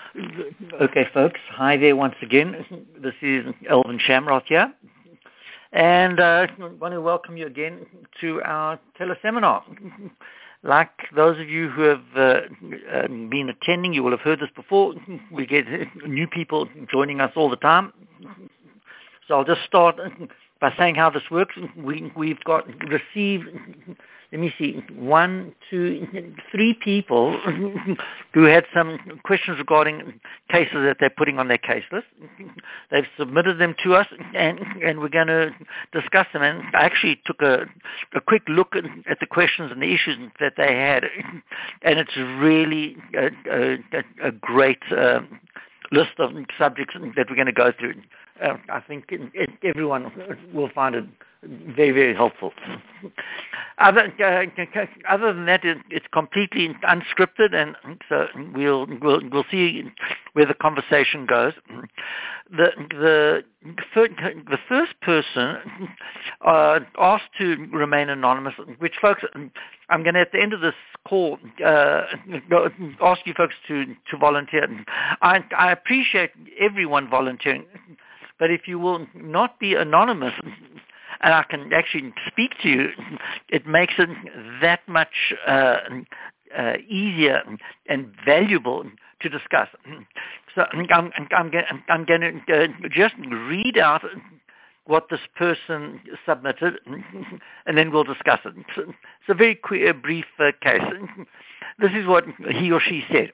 Okay, folks. Hi there once again. This is Elvin Shamrock here. And I want to welcome you again to our teleseminar. Like those of you who have been attending, you will have heard this before. We get new people joining us all the time. So I'll just start by saying how this works. We've received, let me see, 1, 2, 3 people who had some questions regarding cases that they're putting on their case list. They've submitted them to us, and we're going to discuss them. And I actually took a quick look at the questions and the issues that they had, and it's really a great list of subjects that we're going to go through. I think everyone will find it very, very helpful. Other than that, it's completely unscripted, and so we'll see where the conversation goes. The first person asked to remain anonymous, which, folks, I'm going to, at the end of this call, ask you folks to volunteer. I appreciate everyone volunteering, but if you will not be anonymous, and I can actually speak to you, it makes it that much easier and valuable to discuss. So I'm going to just read out what this person submitted, and then we'll discuss it. It's a very brief case. This is what he or she said.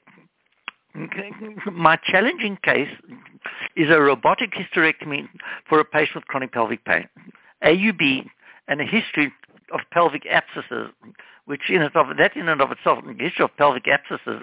My challenging case is a robotic hysterectomy for a patient with chronic pelvic pain, AUB, and a history of pelvic abscesses, which in and of itself, the history of pelvic abscesses,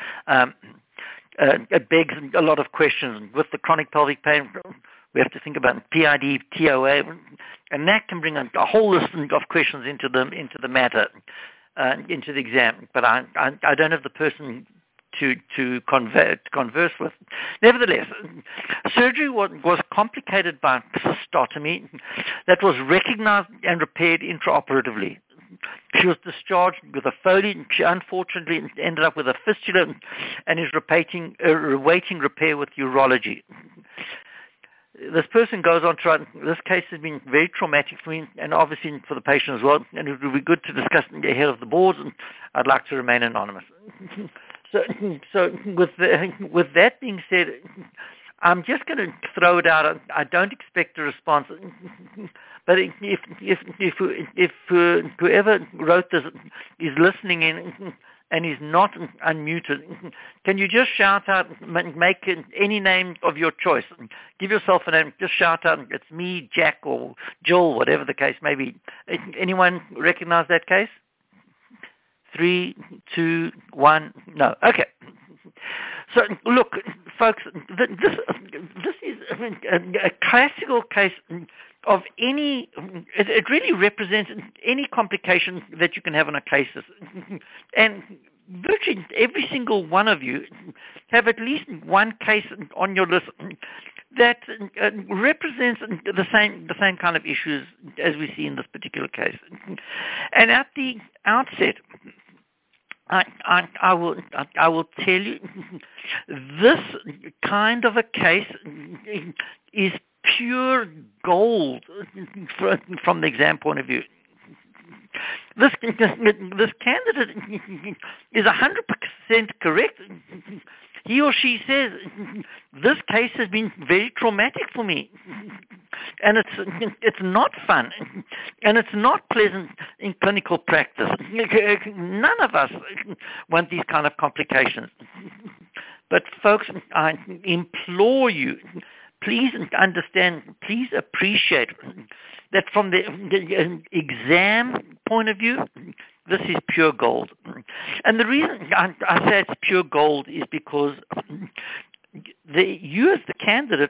it begs a lot of questions. With the chronic pelvic pain, we have to think about PID, TOA, and that can bring a whole list of questions into the matter, into the exam. But I don't have the person to converse with. Nevertheless, surgery was complicated by cystotomy that was recognized and repaired intraoperatively. She was discharged with a Foley. She unfortunately ended up with a fistula and is awaiting repair with urology. This person goes on to write, this case has been very traumatic for me and obviously for the patient as well, and it would be good to discuss ahead of the boards, and I'd like to remain anonymous. So with that being said, I'm just going to throw it out. I don't expect a response, but if whoever wrote this is listening in and is not unmuted, can you just shout out, make any name of your choice? Give yourself a name. Just shout out, it's me, Jack, or Joel, whatever the case may be. Anyone recognize that case? 3, 2, 1, no. Okay. So, look, folks, this is a classical case of any, it really represents any complication that you can have on a case. And virtually every single one of you have at least one case on your list that represents the same kind of issues as we see in this particular case. And at the outset, I will tell you, this kind of a case is pure gold from the exam point of view. This candidate is 100% correct. He or she says, this case has been very traumatic for me. And it's not fun. And it's not pleasant in clinical practice. None of us want these kind of complications. But folks, I implore you, please understand, please appreciate that from the exam point of view, this is pure gold. And the reason I say it's pure gold is because you as the candidate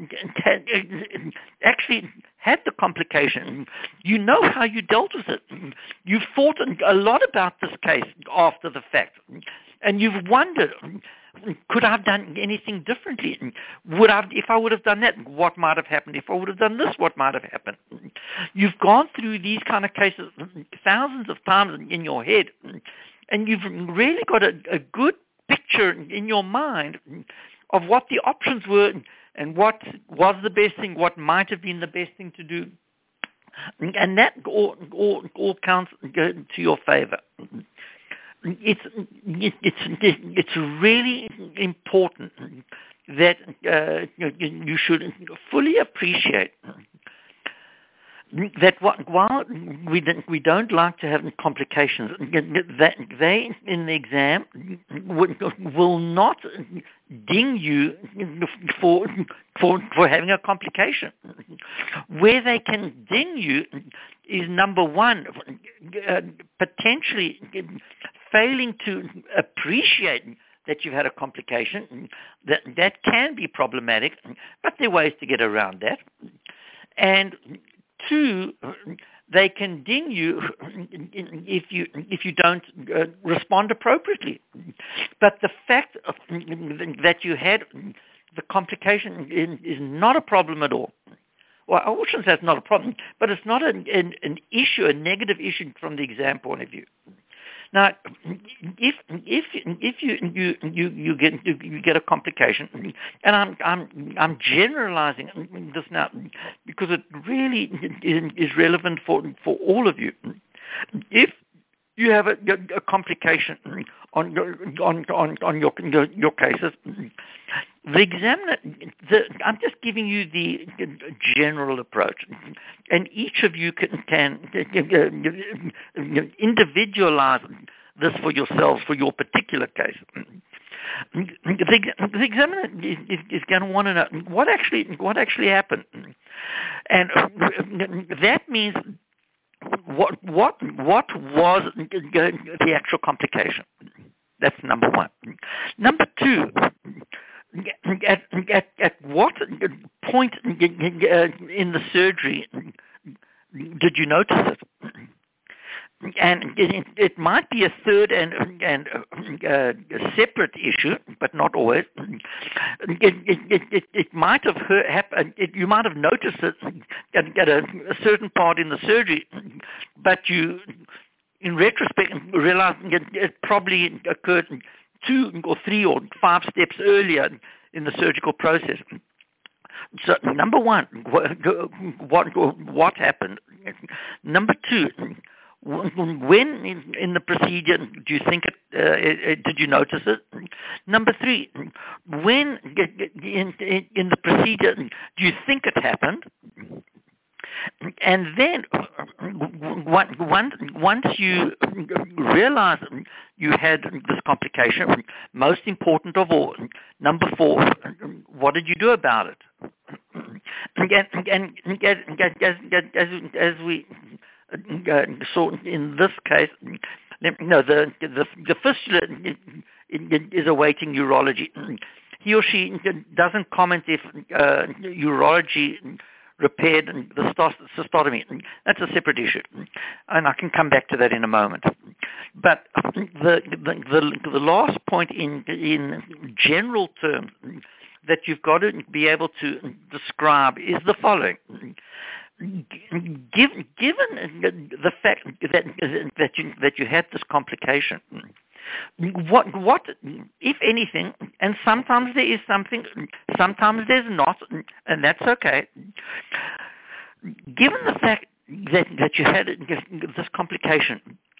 actually had the complication. You know how you dealt with it. You've thought a lot about this case after the fact. And you've wondered, could I have done anything differently? If I would have done that, what might have happened? If I would have done this, what might have happened? You've gone through these kind of cases thousands of times in your head, and you've really got a good picture picture in your mind of what the options were and what was the best thing, what might have been the best thing to do. And that all counts to your favor. It's really important that you should fully appreciate that while we don't like to have complications, that they in the exam will not ding you for having a complication. Where they can ding you is, number one, potentially failing to appreciate that you've had a complication. That can be problematic, but there are ways to get around that. And two, they can ding you if you don't respond appropriately. But the fact that you had the complication is not a problem at all. Well, I shouldn't say it's not a problem, but it's not an issue, a negative issue from the exam point of view. Now, if you get a complication, and I'm generalizing this now because it really is relevant for all of you. If you have a complication on your cases, the examiner, I'm just giving you the general approach, and each of you can individualize this for yourselves for your particular case. The examiner is going to want to know what actually happened, and that means what was the actual complication. That's number one. Number two, at what point in the surgery did you notice it? And it might be a third and separate issue, but not always. It might have happened. You might have noticed it at a certain part in the surgery, but you, in retrospect, realize it probably occurred 2 or 3 or 5 steps earlier in the surgical process. So, number one, what happened? Number two, when in the procedure do you think did you notice it? Number three, when in the procedure do you think it happened? And then once you realize you had this complication, most important of all, number 4, what did you do about it? And as we saw in this case, the fistula is awaiting urology. He or she doesn't comment if urology repaired the cystotomy. That's a separate issue, and I can come back to that in a moment. But the last point in general terms that you've got to be able to describe is the following. Given the fact that you had this complication, what if anything, and sometimes there is something, sometimes there's not, and that's okay. Given the fact that you had this complication,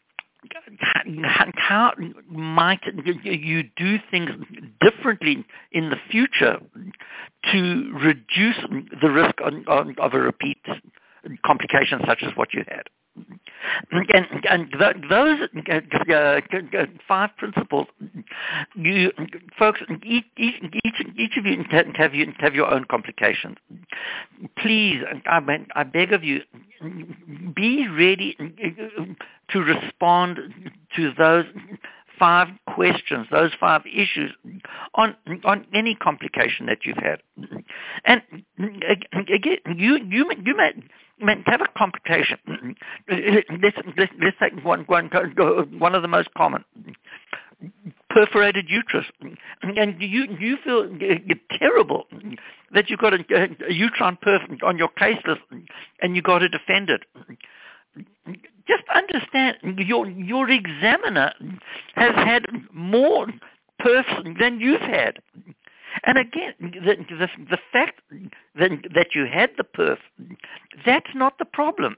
how might you do things differently in the future to reduce the risk of a repeat complication such as what you had? And those 5 principles, you folks, each of you have your own complications. Please, I beg of you, be ready to respond to those 5 questions, those 5 issues on any complication that you've had. And again, you may have a complication. Let's take one of the most common, perforated uterus, and you feel terrible that you've got a uterine perf on your case list and you got to defend it. Just understand, your examiner has had more perfs than you've had. And again, the fact that you had the perf, that's not the problem.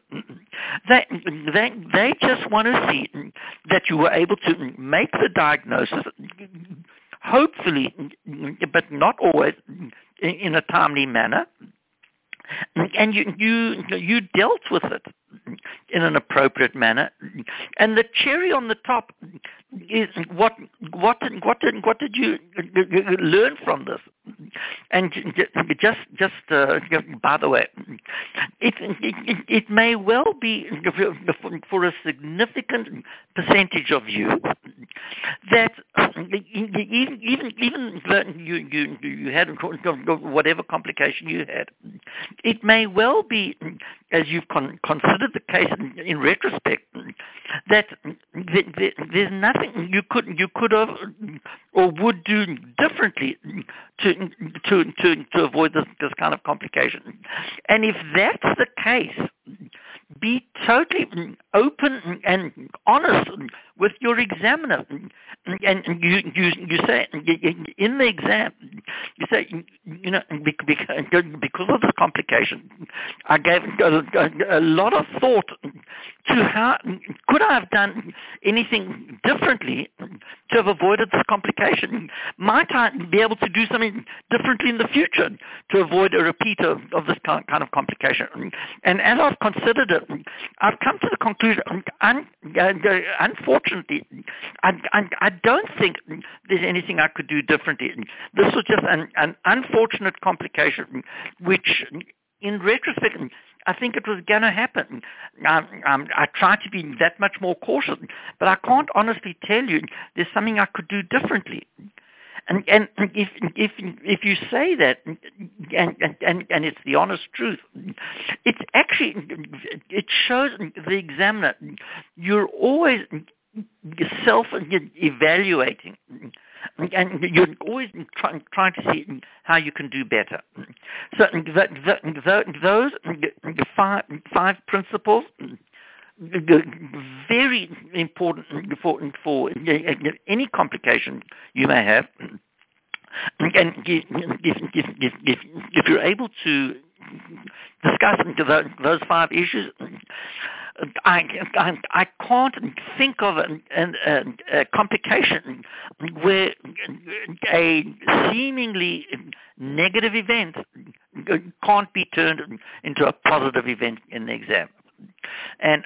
They just want to see that you were able to make the diagnosis, hopefully, but not always, in a timely manner, and you dealt with it in an appropriate manner. And the cherry on the top is what did you learn from this? And just by the way, it may well be for a significant percentage of you that even though you had whatever complication you had, it may well be, as you've considered the case in retrospect, that there's nothing you could have or would do differently to avoid this kind of complication. And if that's the case, be totally open and honest with your examiner. And you say in the exam, you say, because of this complication, I gave a lot of thought to how could I have done anything differently to have avoided this complication. Might I be able to do something differently in the future to avoid a repeat of this kind of complication? And as I've considered it, I've come to the conclusion, unfortunately, I don't think there's anything I could do differently. This was just an unfortunate complication, which, in retrospect, I think it was going to happen. I try to be that much more cautious, but I can't honestly tell you there's something I could do differently. And if you say that, and it's the honest truth, it's actually, it shows the examiner you're always self-evaluating, and you're always trying to see how you can do better. So those five principles, very important for any complication you may have. And if you're able to discuss those five issues, I can't think of a complication where a seemingly negative event can't be turned into a positive event in the exam. And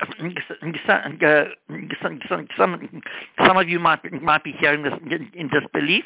some of you might be hearing this in disbelief.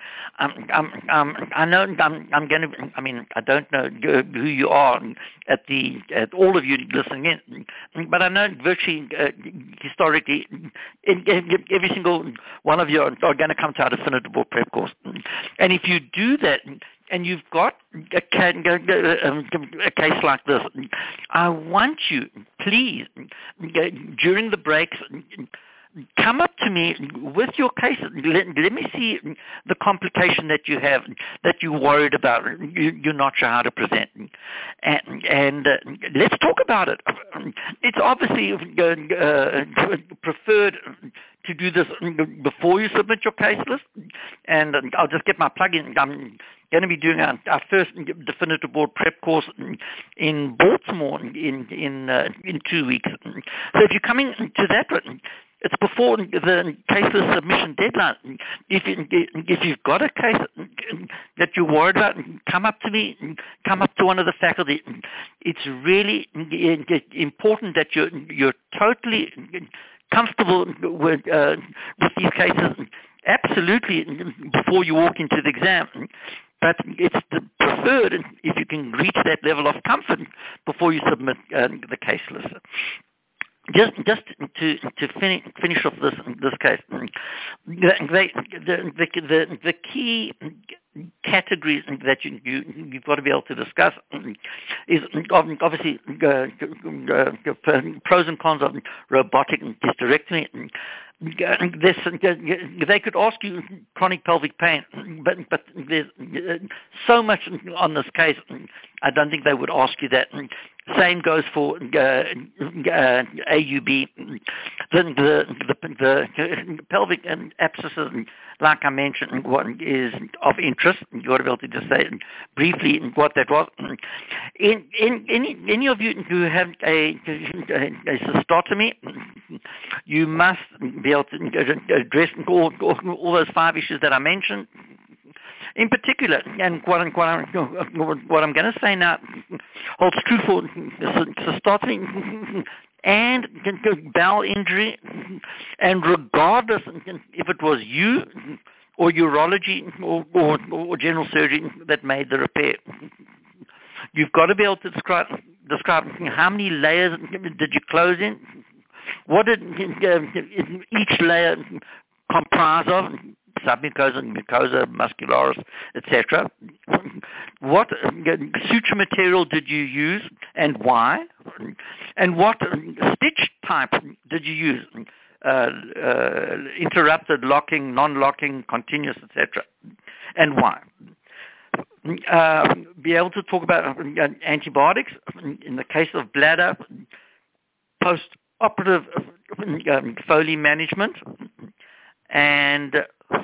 I know I'm going to. I mean, I don't know who you are at all of you listening in, but I know virtually historically, every single one of you are going to come to our Definitable Prep course. And if you do that, and you've got a case like this, I want you, please, during the breaks, come up to me with your case. Let me see the complication that you have, that you're worried about, you're not sure how to present. And let's talk about it. It's obviously preferred to do this before you submit your case list. And I'll just get my plug in. I'm going to be doing our first Definitive Board Prep course in Baltimore in 2 weeks. So if you're coming to that, it's before the case list submission deadline. If you've got a case that you're worried about, come up to me, come up to one of the faculty. It's really important that you're totally comfortable with these cases, absolutely, before you walk into the exam. But it's preferred if you can reach that level of comfort before you submit the case list. Just to finish off this case, the key categories that you've got to be able to discuss is obviously pros and cons of robotic hysterectomy. They could ask you chronic pelvic pain, but there's so much on this case, I don't think they would ask you that. Same goes for AUB. The pelvic abscesses, like I mentioned, what is of interest. You ought to be able to just say briefly what that was. In any of you who have a cystotomy, you must be able to address all those 5 issues that I mentioned. In particular, and what I'm going to say now holds true for cystotomy and bowel injury, and regardless if it was you or urology or general surgery that made the repair. You've got to be able to describe how many layers did you close in, what did each layer comprise of, submucosa, mucosa, muscularis, etc. What suture material did you use and why? And what stitch type did you use? Interrupted, locking, non-locking, continuous, etc. And why? Be able to talk about antibiotics in the case of bladder, post-operative Foley management, and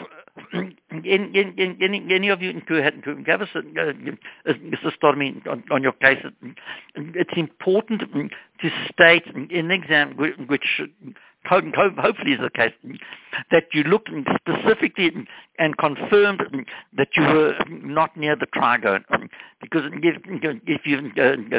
any of you who have a cystotomy on your case, it's important to state in the exam, which hopefully is the case, that you looked specifically and confirmed that you were not near the trigone, because if you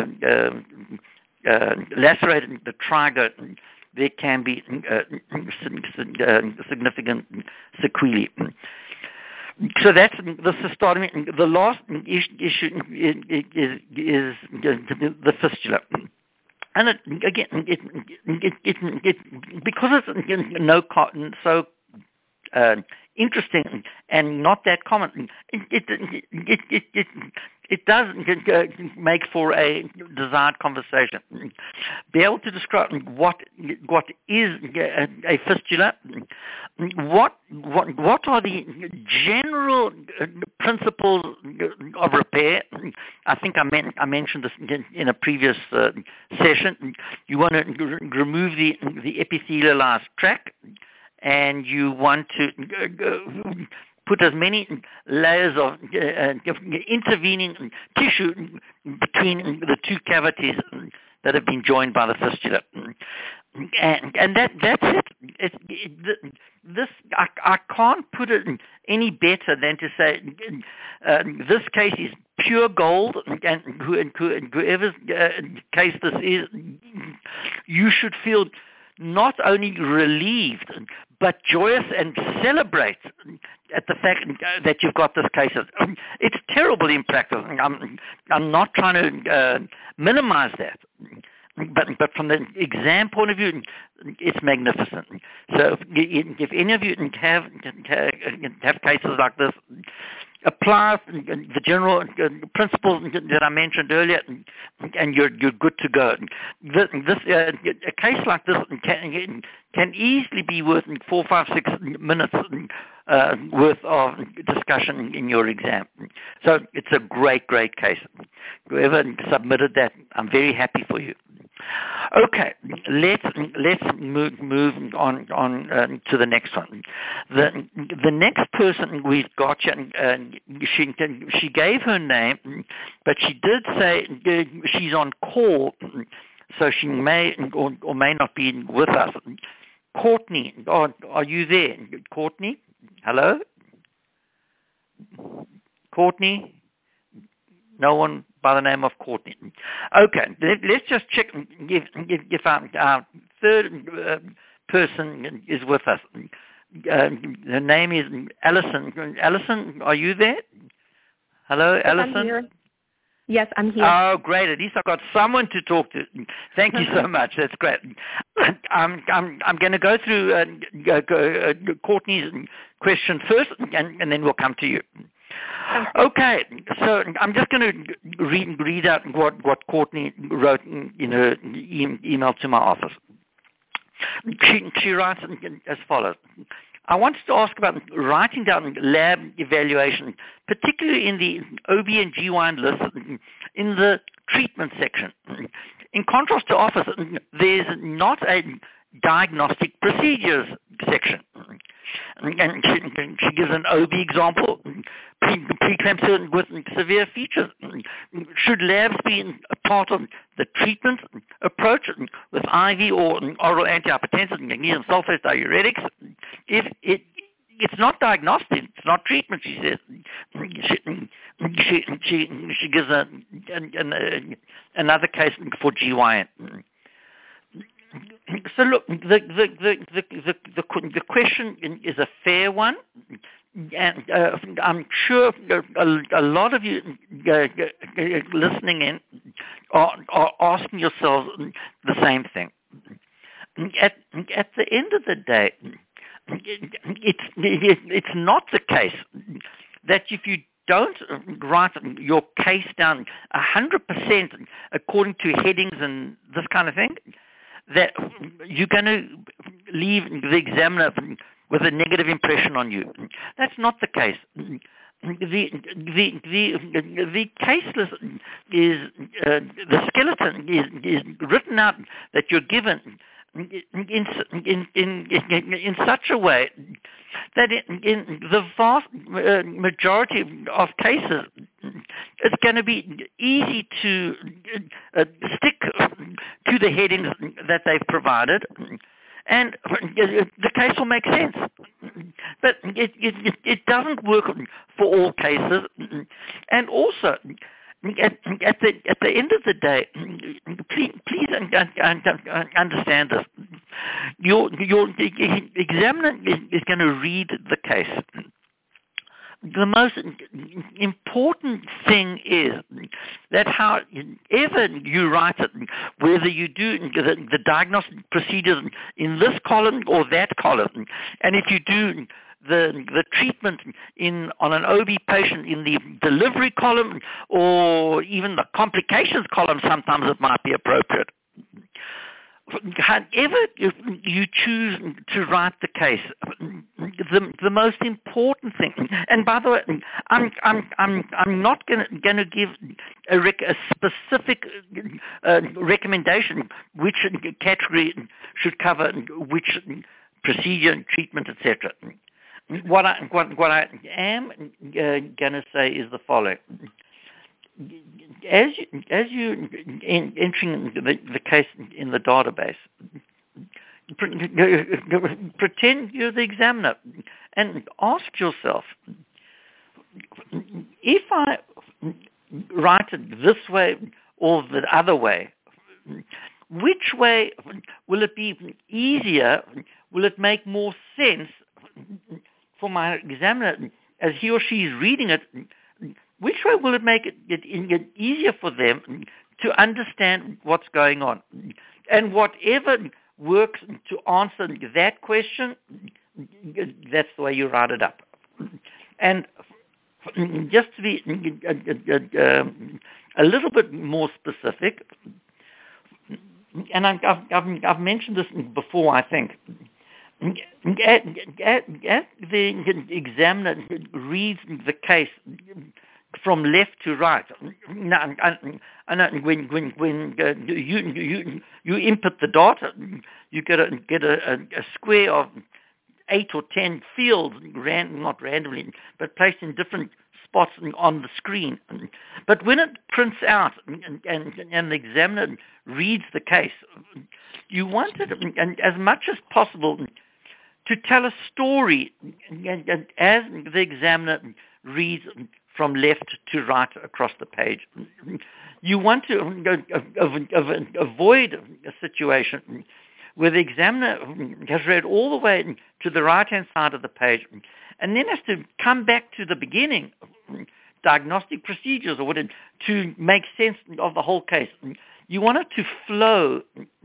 lacerated the trigone, there can be significant sequelae. So that's the cystotomy. The last issue is the fistula. And because it's so interesting and not that common, it does make for a desired conversation. Be able to describe what is a fistula, what are the general principles of repair. I think I mentioned this in a previous session. You want to remove the epithelialized tract, and you want to put as many layers of intervening tissue between the 2 cavities that have been joined by the fistula. And that's it. I can't put it any better than to say this case is pure gold, and whoever's case this is, you should feel not only relieved, but joyous and celebrate at the fact that you've got this case. It's terrible in practice. I'm not trying to minimize that. But from the exam point of view, it's magnificent. So if any of you have cases like this, apply the general principles that I mentioned earlier, and you're good to go. A case like this can easily be worth 4, 5, 6 minutes worth of discussion in your exam. So it's a great case. Whoever submitted that, I'm very happy for you. Okay, let's move on to the next one. The next person we've got, she gave her name, but she did say she's on call, so she may or may not be with us. Courtney, are you there? Courtney, hello? Courtney? No one by the name of Courtney. Okay, let's just check if our third person is with us. Her name is Alison. Alison, are you there? Hello, Alison? I'm here. Yes, I'm here. Oh, great. At least I've got someone to talk to. Thank you so much. That's great. I'm going to go through Courtney's question first, and then we'll come to you. Okay, so I'm just going to read out what Courtney wrote in her email to my office. She writes as follows. I wanted to ask about writing down lab evaluation, particularly in the OB and GYN list in the treatment section. In contrast to office, there's not a diagnostic procedures section. And she gives an OB example, preeclampsia with severe features. Should labs be a part of the treatment approach with IV or oral antihypertensives, magnesium sulfate diuretics? If it's not diagnostic, it's not treatment, she says. She gives another case for GYN. So look, the question is a fair one, and I'm sure a lot of you listening in are asking yourselves the same thing. At the end of the day, it's not the case that if you don't write your case down 100% according to headings and this kind of thing, that you're going to leave the examiner with a negative impression on you. That's not the case. The case list is the skeleton is written out that you're given in such a way that in the vast majority of cases, it's going to be easy to stick to the headings that they've provided, and the case will make sense. But it doesn't work for all cases, and also at the end of the day, please understand this. Your examiner is going to read the case. The most important thing is that however you write it, whether you do the diagnostic procedures in this column or that column, and if you do the treatment on an OB patient in the delivery column or even the complications column, sometimes it might be appropriate. However you choose to write the case, the most important thing, and by the way, I'm not going to give a specific recommendation which category should cover which procedure and treatment, etc. What I am going to say is the following. As you entering the case in the database, pretend you're the examiner and ask yourself, if I write it this way or the other way, which way will it be easier? Will it make more sense for my examiner as he or she is reading it? Which way will it make it easier for them to understand what's going on? And whatever works to answer that question, that's the way you write it up. And just to be a little bit more specific, and I've mentioned this before, I think, as the examiner reads the case from left to right. When you input the data, you get a square of 8 or 10 fields, not randomly, but placed in different spots on the screen. But when it prints out and the examiner reads the case, you want it, and as much as possible, to tell a story as the examiner reads from left to right across the page. You want to avoid a situation where the examiner has read all the way to the right-hand side of the page and then has to come back to the beginning, diagnostic procedures or whatever, to make sense of the whole case. You want it to flow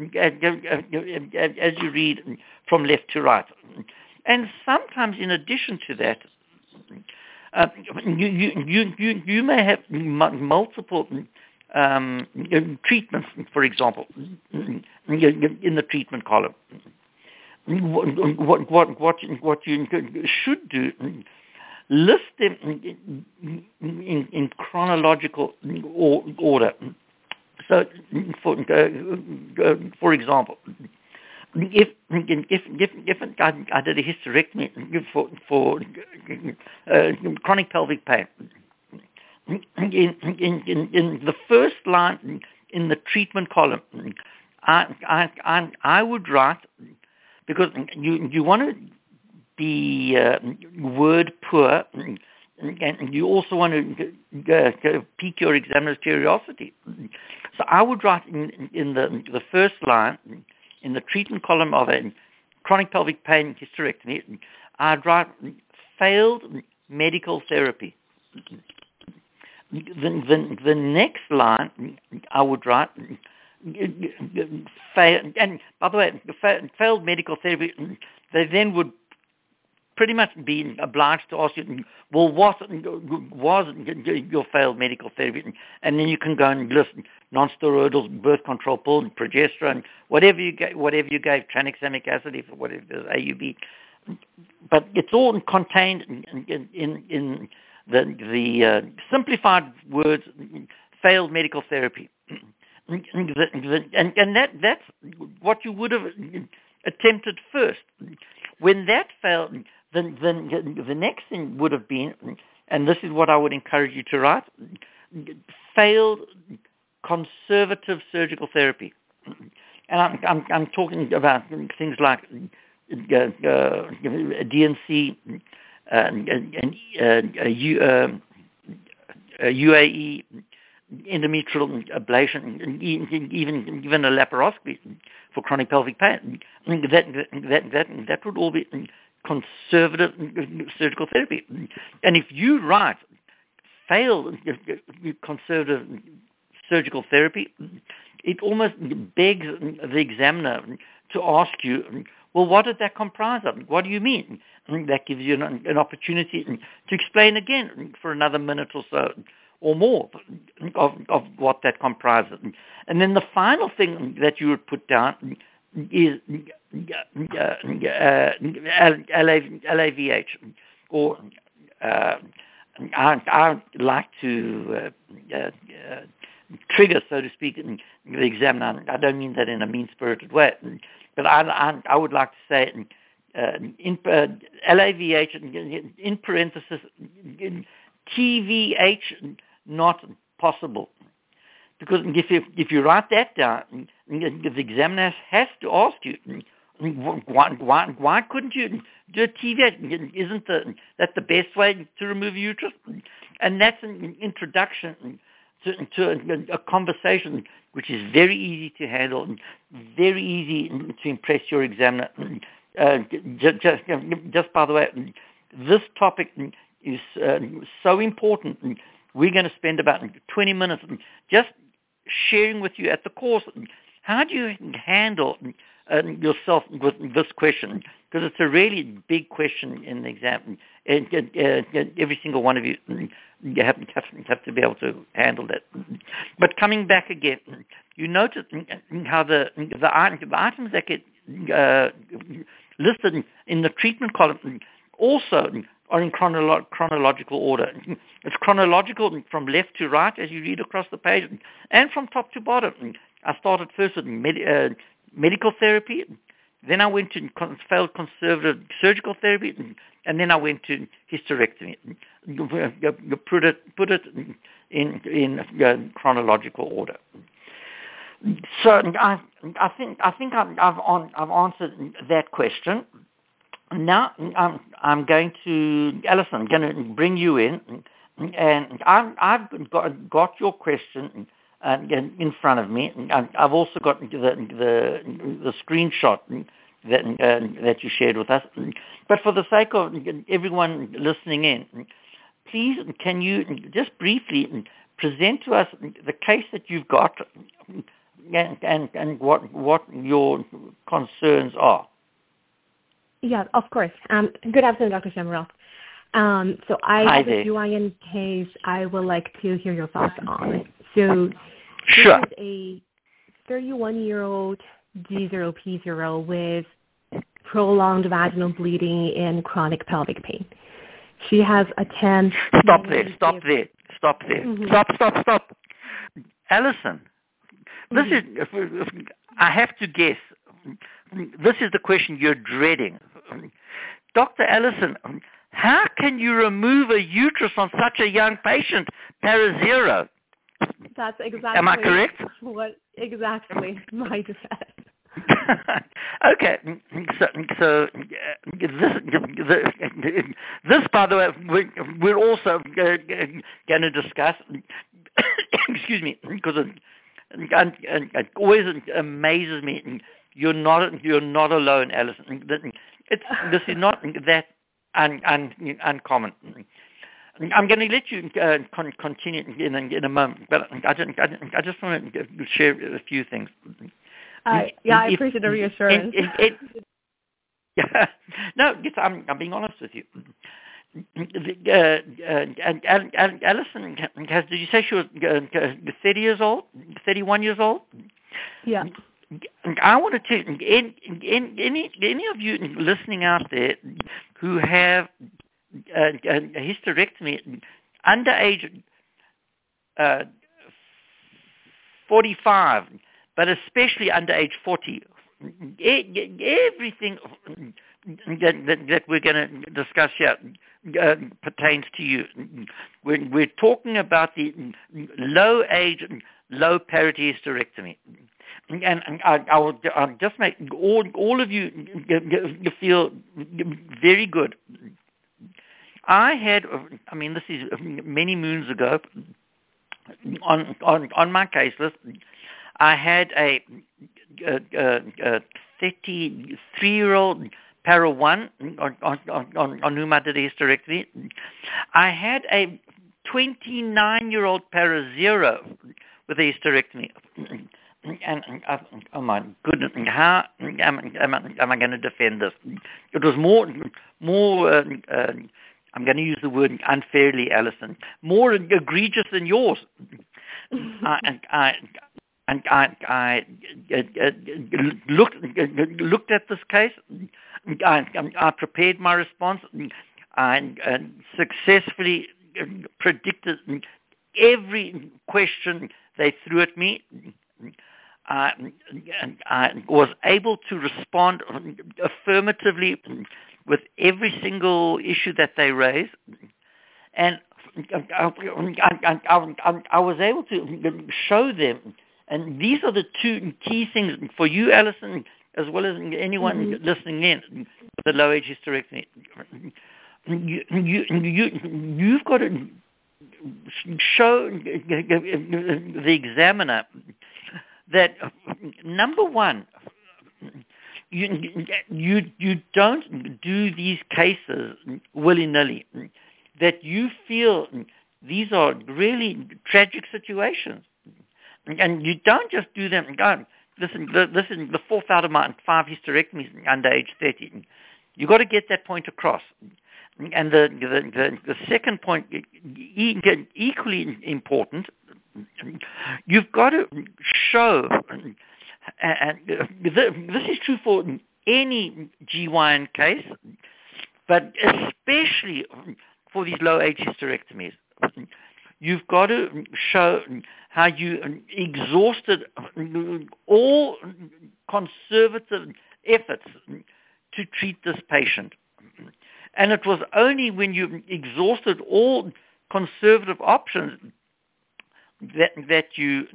as you read from left to right. And sometimes in addition to that, you may have multiple treatments, for example, in the treatment column. What you should do list them in chronological order. So, for example, if I did a hysterectomy for chronic pelvic pain, in the first line in the treatment column, I would write, because you want to be word poor, and you also want to pique your examiner's curiosity. So I would write in the first line, in the treatment column of a chronic pelvic pain hysterectomy, I'd write failed medical therapy. The next line I would write, and by the way, failed medical therapy, they then would pretty much be obliged to ask you, well, what was your failed medical therapy? And then you can go and list non-steroidal, birth control pill, progesterone, whatever you gave, tranexamic acid, if whatever it is, AUB. But it's all contained in the simplified words, failed medical therapy. And that's what you would have attempted first. When that failed, then the next thing would have been, and this is what I would encourage you to write, failed conservative surgical therapy. And I'm talking about things like DNC, UAE, endometrial ablation, even a laparoscopy for chronic pelvic pain. That would all be conservative surgical therapy. And if you write failed conservative surgical therapy, it almost begs the examiner to ask you, well, what did that comprise of? What do you mean? And that gives you an opportunity to explain again for another minute or so or more of what that comprises. And then the final thing that you would put down is LAVH, or I like to trigger, so to speak, the examiner. I don't mean that in a mean-spirited way, but I would like to say in LAVH, in parenthesis, TVH not possible. Because if you write that down, the examiner has to ask you, why couldn't you do a TVH? Isn't that the best way to remove uterus? And that's an introduction to a conversation which is very easy to handle, and very easy to impress your examiner. Just by the way, this topic is so important. We're going to spend about 20 minutes just sharing with you at the course, how do you handle yourself with this question? Because it's a really big question in the exam. And every single one of you have to be able to handle that. But coming back again, you notice how the items that get listed in the treatment column also are in chronological order. It's chronological from left to right as you read across the page, and from top to bottom. I started first with medical therapy, then I went to failed conservative surgical therapy, and then I went to hysterectomy. You put it in chronological order. So I think I've answered that question. Now I'm going to Alison. I'm going to bring you in, and I've got your question in front of me. I've also got the screenshot that you shared with us. But for the sake of everyone listening in, please can you just briefly present to us the case that you've got and what your concerns are. Yeah, of course. Good afternoon, Dr. Shamrock. So I have a GYN case I would like to hear your thoughts on. So sure. This is a 31-year-old G0P0 with prolonged vaginal bleeding and chronic pelvic pain. She has a 10. Stop there. Mm-hmm. Stop. Alison, this is, I have to guess, this is the question you're dreading. Dr. Alison, how can you remove a uterus on such a young patient, para-zero? That's exactly. Am I correct? What exactly my defense. Okay, so this, by the way, we're also going to discuss. Excuse me, because it always amazes me. You're not alone, Alison. This is not that uncommon. I'm going to let you continue in a moment, but I just want to share a few things. I appreciate the reassurance. No, I'm being honest with you. Alison, did you say she was 30 years old, 31 years old? Yeah. I want to tell you, any of you listening out there who have a hysterectomy under age 45, but especially under age 40, everything that we're going to discuss here pertains to you. We're talking about the low age, low parity hysterectomy. And I'll just make all of you feel very good. This is many moons ago, on my case list, I had a 33-year-old para-1 on whom I did a hysterectomy. I had a 29-year-old para-0 with a hysterectomy. And oh my goodness, how am I going to defend this? It was more. I'm going to use the word unfairly, Alison. More egregious than yours. I looked at this case. I prepared my response. I successfully predicted every question they threw at me. I was able to respond affirmatively with every single issue that they raised, and I was able to show them. And these are the two key things for you, Alison, as well as anyone listening in, the low age hysterectomy. You've got to show the examiner that, number one, you don't do these cases willy-nilly, that you feel these are really tragic situations. And you don't just do them and go, listen, this is the 4th out of my 5 hysterectomies under age 30. You've got to get that point across. And the second point, equally important, you've got to show, and this is true for any GYN case, but especially for these low-age hysterectomies, you've got to show how you exhausted all conservative efforts to treat this patient. And it was only when you exhausted all conservative options that you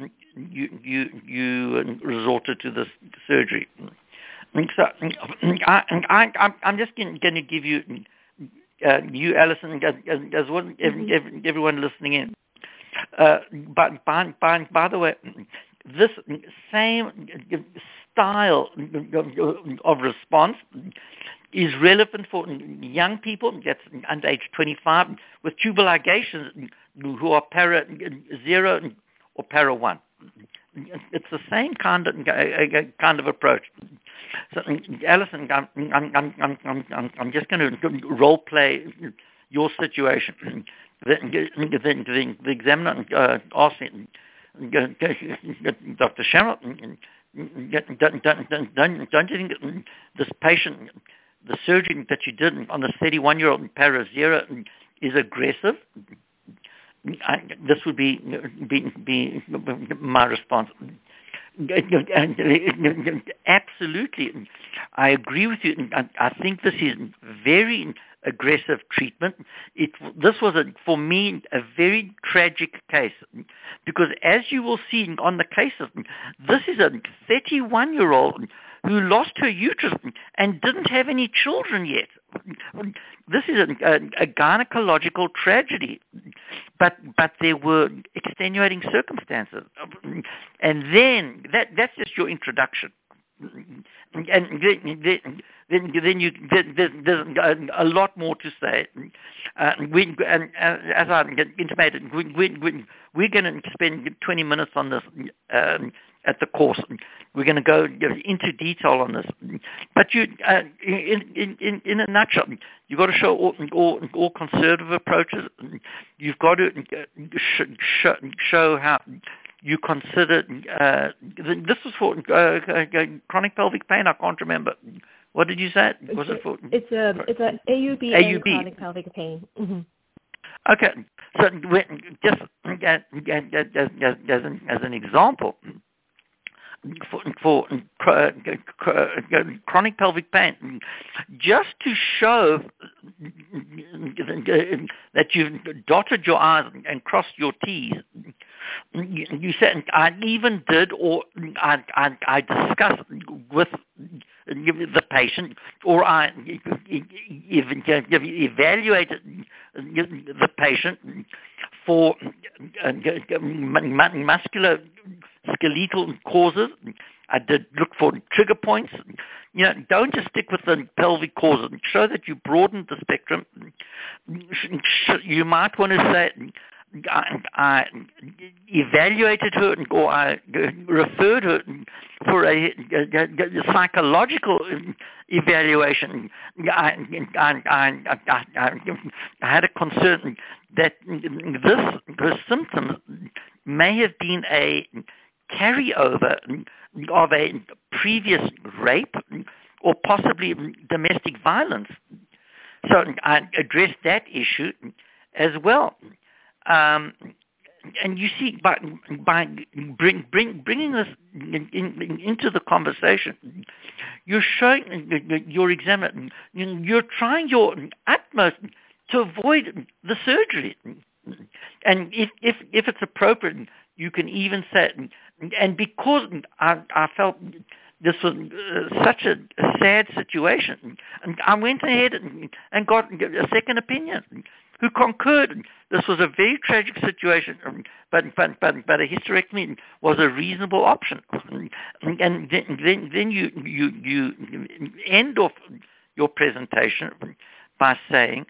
resorted to this surgery. So I'm just going to give you, Alison, as well as everyone listening in. But by the way, this same style of response is relevant for young people that's under age 25 with tubal ligations who are para-0 or para-1. It's the same kind of approach. So, Alison, I'm just going to role play your situation. The examiner asked me, Dr. Shamrock, don't you think this patient the surgery that you did on the 31-year-old para-zero is aggressive, this would be my response. Absolutely, I agree with you. I think this is very aggressive treatment. This was, for me, a very tragic case, because as you will see on the cases, this is a 31-year-old who lost her uterus and didn't have any children yet. This is a gynecological tragedy, but there were extenuating circumstances, and then that's just your introduction, and then there's a lot more to say. As I intimated, we're going to spend 20 minutes on this at the course. We're going to go into detail on this. But you, in a nutshell, you've got to show all conservative approaches. You've got to show how you consider. This was for chronic pelvic pain. I can't remember. What did you say? Was it for? It's a AUB. Chronic pelvic pain. Mm-hmm. Okay, so just as an example, for chronic pelvic pain, just to show that you've dotted your I's and crossed your T's, you said, I even did, or I discussed with the patient, or I evaluated the patient for musculoskeletal causes. I did look for trigger points. Don't just stick with the pelvic causes. Show that you broadened the spectrum. You might want to say, I evaluated her, or I referred her for a psychological evaluation. I had a concern that her symptoms may have been a carryover of a previous rape or possibly domestic violence. So I addressed that issue as well. And you see, by bringing this into the conversation, you're showing your examiner, you're trying your utmost to avoid the surgery. And if it's appropriate, you can even say, and because I felt this was such a sad situation, I went ahead and got a second opinion, who concurred this was a very tragic situation, but a hysterectomy was a reasonable option. And then you end off your presentation by saying,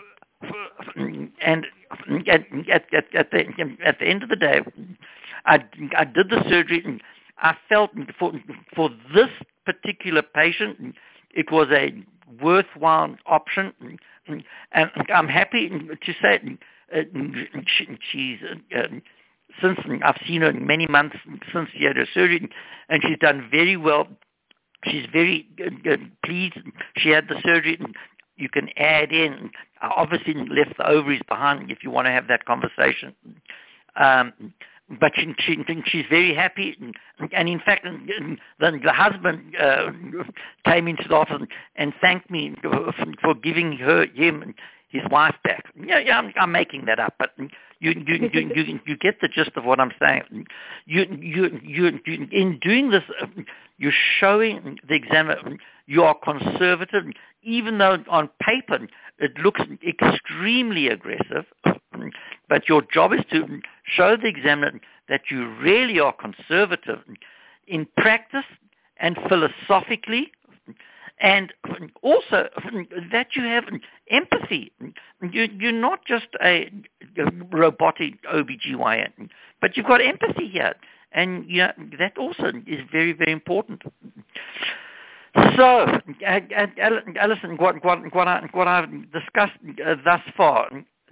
and at the end of the day, I did the surgery, and I felt for this particular patient, it was a worthwhile option, and I'm happy to say she's since I've seen her many months since she had her surgery, and she's done very well. She's very pleased she had the surgery. You can add in, obviously left the ovaries behind if you want to have that conversation. But she's very happy, and in fact, the husband came into the office and thanked me for giving him his wife back. Yeah, I'm making that up, but you get the gist of what I'm saying. You in doing this, you're showing the examiner you are conservative, even though on paper it looks extremely aggressive. But your job is to show the examiner that you really are conservative in practice and philosophically, and also that you have empathy. You're not just a robotic OBGYN, but you've got empathy here. And that also is very, very important. So, Alison, what I've discussed thus far,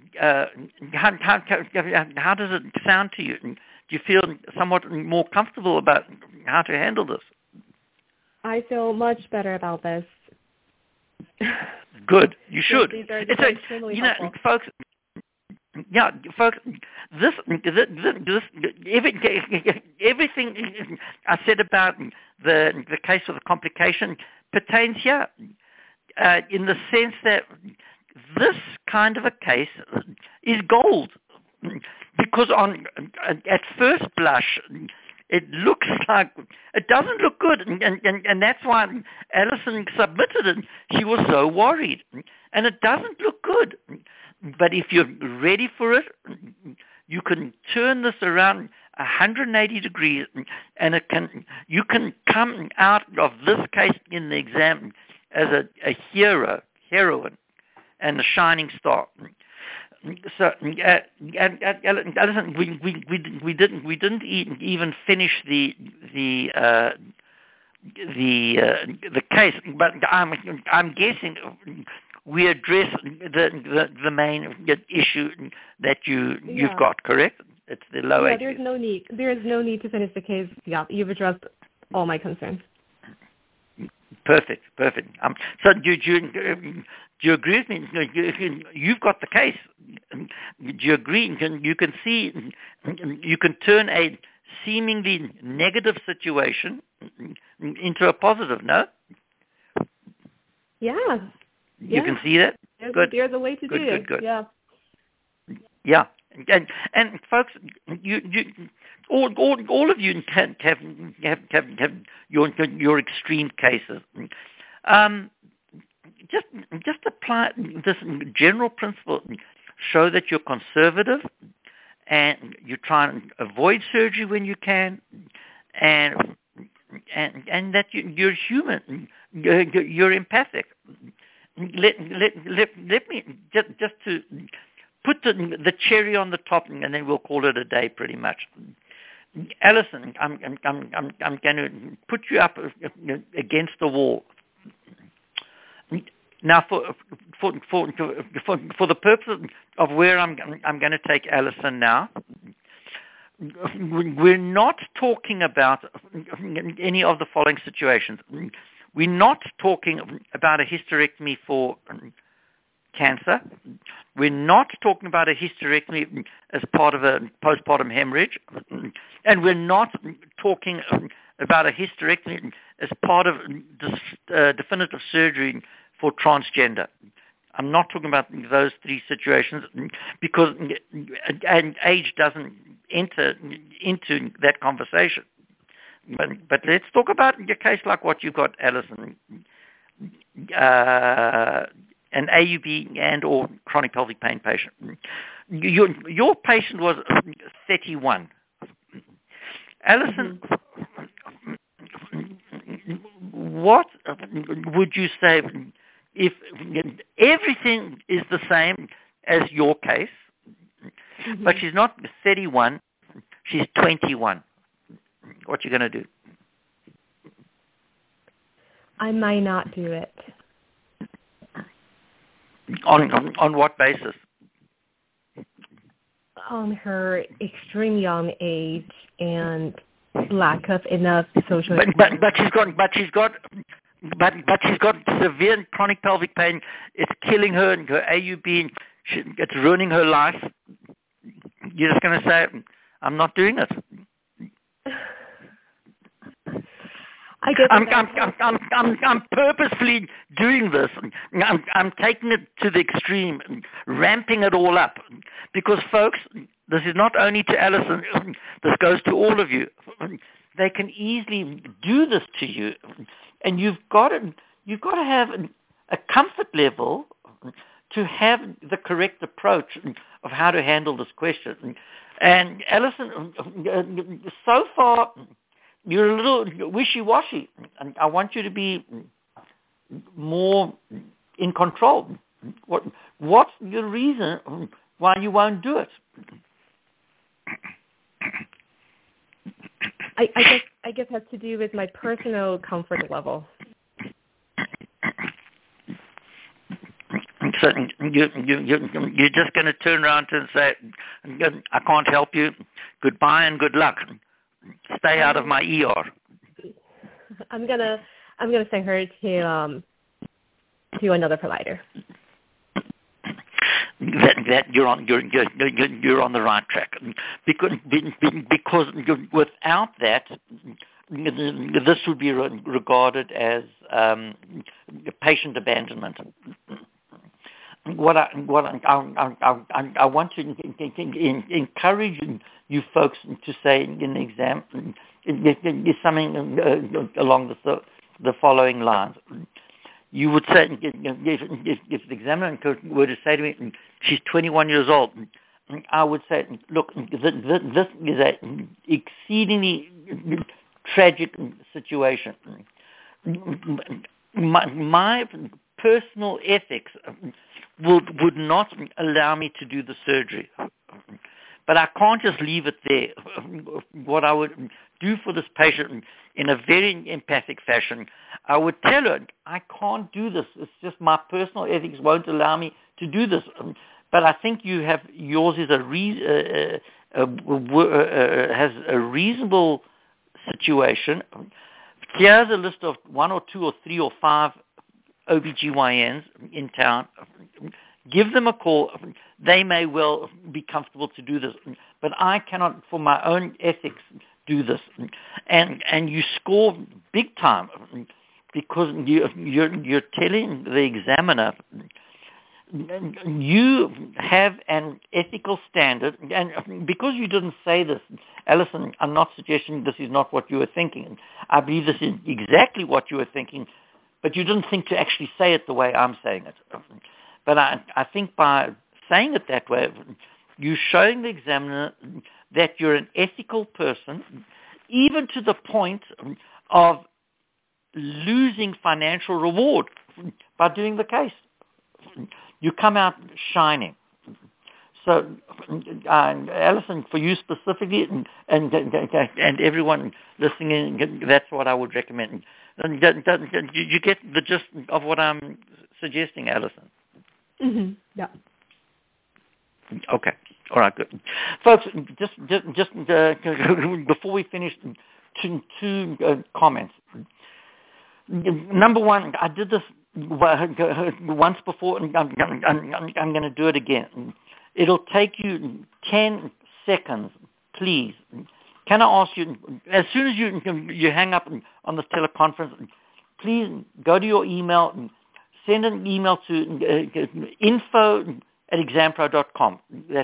how does it sound to you? Do you feel somewhat more comfortable about how to handle this? I feel much better about this. Good. You should. These are extremely helpful. Folks. Yeah, folks. Everything I said about the case of the complication pertains here, in the sense that this kind of a case is gold, because at first blush, it looks like it doesn't look good, and that's why Alison submitted it. She was so worried, and it doesn't look good. But if you're ready for it, you can turn this around 180 degrees, and you can come out of this case in the exam as a heroine, and a shining star. So, Alison, we didn't even finish the case, but I'm guessing we address the main issue that you've got, correct? It's the low. Yeah, there's no need. There is no need to finish the case. Yeah, you've addressed all my concerns. Perfect. So do you agree with me? You've got the case. Do you agree? You can see, you can turn a seemingly negative situation into a positive, no? Yeah. You can see that? There's a way to do it. Good. Yeah. Yeah. And folks, all of you can have your extreme cases. Just apply this general principle. Show that you're conservative, and you try and avoid surgery when you can, and that you're human. You're empathic. Let me just to put the cherry on the top, and then we'll call it a day, pretty much. Alison, I'm going to put you up against the wall. Now, for the purpose of where I'm going to take Alison now, we're not talking about any of the following situations. We're not talking about a hysterectomy for cancer. We're not talking about a hysterectomy as part of a postpartum hemorrhage. And we're not talking about a hysterectomy as part of definitive surgery for transgender. I'm not talking about those three situations because age doesn't enter into that conversation. But let's talk about your case like what you got, Alison. An AUB and or chronic pelvic pain patient. Your patient was 31. Alison, what would you say if everything is the same as your case, but she's not 31, she's 21? What you going to do? I might not do it. On what basis? On her extreme young age and lack of enough social. But she's got severe chronic pelvic pain. It's killing her, and her AUB. It's ruining her life. You're just going to say, "I'm not doing it." I guess I'm purposefully doing this. I'm taking it to the extreme, ramping it all up, because folks, this is not only to Alison. This goes to all of you. They can easily do this to you, and you've got to have a comfort level to have the correct approach of how to handle this question. And Alison, so far, you're a little wishy-washy, and I want you to be more in control. What's your reason why you won't do it? I guess it has to do with my personal comfort level. So you're just going to turn around and say, "I can't help you. Goodbye and good luck. Stay out of my ER." I'm gonna send her to another provider. That you're on the right track, because without that, this would be regarded as patient abandonment. What I want to encourage you folks to say in the exam is something along the following lines. You would say, if the examiner were to say to me, she's 21 years old, I would say, look, this is an exceedingly tragic situation. My personal ethics would not allow me to do the surgery. But I can't just leave it there. What I would do for this patient in a very empathic fashion, I would tell her, I can't do this. It's just my personal ethics won't allow me to do this. But I think yours is has a reasonable situation. Here's a list of 1 or 2 or 3 or 5 OBGYNs in town. Give them a call. They may well be comfortable to do this, but I cannot, for my own ethics, do this. And you score big time because you're telling the examiner you have an ethical standard, and because you didn't say this, Alison, I'm not suggesting this is not what you were thinking. I believe this is exactly what you were thinking, but you didn't think to actually say it the way I'm saying it. But I think by saying it that way, you're showing the examiner that you're an ethical person, even to the point of losing financial reward by doing the case. You come out shining. So, Alison, for you specifically, and everyone listening in, that's what I would recommend. You get the gist of what I'm suggesting, Alison? Mm-hmm. Yeah. Okay. All right, good. Folks, just before we finish, two comments. Number one, I did this once before, and I'm going to do it again. It'll take you 10 seconds, please. Can I ask you, as soon as you hang up on this teleconference, please go to your email and send an email to info@exampro.com. That's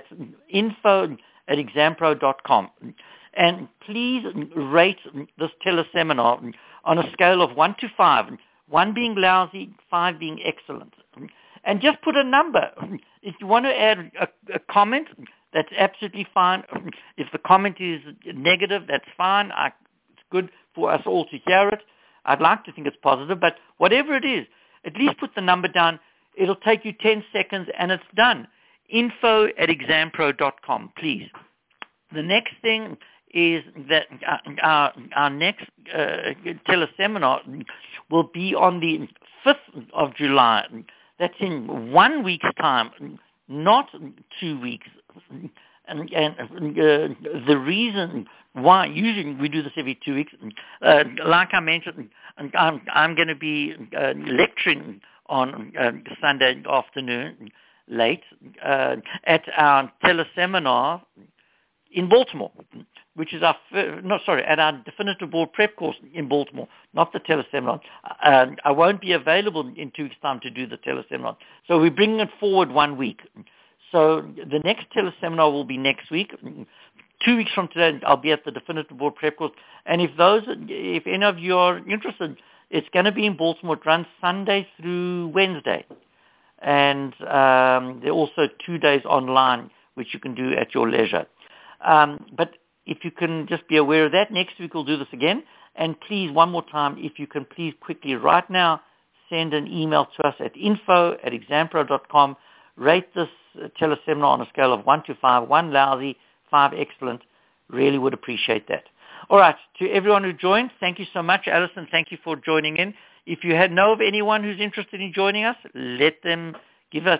info@exampro.com. And please rate this teleseminar on a scale of 1 to 5, 1 being lousy, 5 being excellent. And just put a number. If you want to add a comment, that's absolutely fine. If the comment is negative, that's fine. It's good for us all to hear it. I'd like to think it's positive, but whatever it is, at least put the number down. It'll take you 10 seconds, and it's done. info@exampro.com, please. The next thing is that our next teleseminar will be on the 5th of July. That's in 1 week's time, not 2 weeks. And the reason why, usually we do this every 2 weeks, like I mentioned, I'm going to be lecturing on Sunday afternoon, late, at our teleseminar in Baltimore, which is at our definitive board prep course in Baltimore, not the teleseminar. I won't be available in 2 weeks' time to do the teleseminar. So we're bringing it forward 1 week. So the next teleseminar will be next week. 2 weeks from today, I'll be at the definitive board prep course. And if any of you are interested, it's going to be in Baltimore. It runs Sunday through Wednesday. And there are also 2 days online, which you can do at your leisure. But if you can just be aware of that, next week we'll do this again. And please, one more time, if you can please quickly right now send an email to us at info@exampro.com. Rate this teleseminar on a scale of 1 to 5, 1 lousy, 5 excellent. Really would appreciate that. All right, to everyone who joined, thank you so much. Alison, thank you for joining in. If you know of anyone who's interested in joining us, let them tell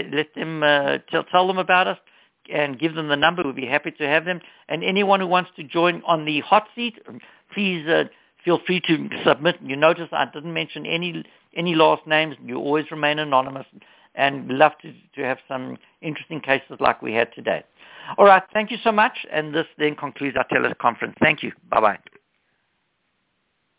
them about us and give them the number. We'll be happy to have them. And anyone who wants to join on the hot seat, please feel free to submit. You notice I didn't mention any last names. You always remain anonymous, and love to have some interesting cases like we had today. All right, thank you so much, and this then concludes our teleconference. Thank you. Bye-bye.